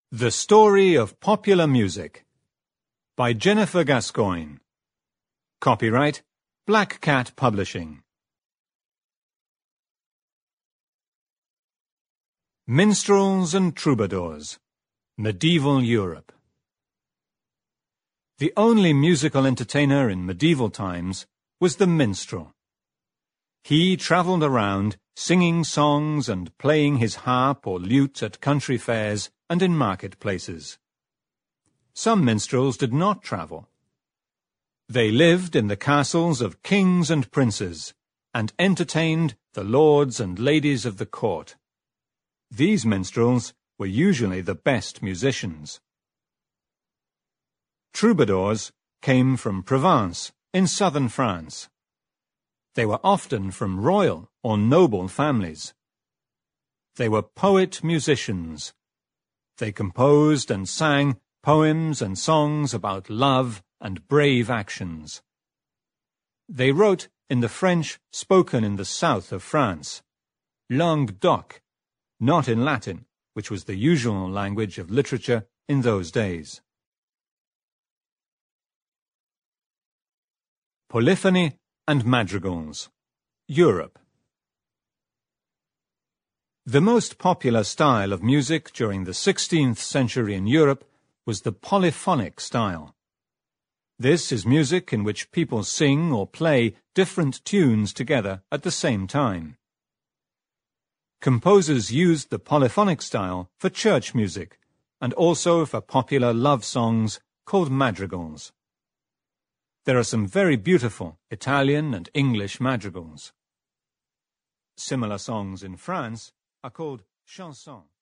The Story of Popular Music by Jennifer Gascoyne. Copyright Black Cat Publishing. Minstrels and Troubadours, Medieval Europe. The only musical entertainer in medieval times was the minstrel. He travelled around singing songs and playing his harp or lute at country fairs and in marketplaces. Some minstrels did not travel. They lived in the castles of kings and princes and entertained the lords and ladies of the court. These minstrels were usually the best musicians. Troubadours came from Provence in southern France. They were often from royal or noble families. They were poet-musicians. They composed and sang poems and songs about love and brave actions. They wrote in the French spoken in the south of France, langue d'oc, not in Latin, which was the usual language of literature in those days. Polyphony and madrigals. Europe. The most popular style of music during the 16th century in Europe was the polyphonic style. This is music in which people sing or play different tunes together at the same time. Composers used the polyphonic style for church music and also for popular love songs called madrigals. There are some very beautiful Italian and English madrigals. Similar songs in France are called chansons.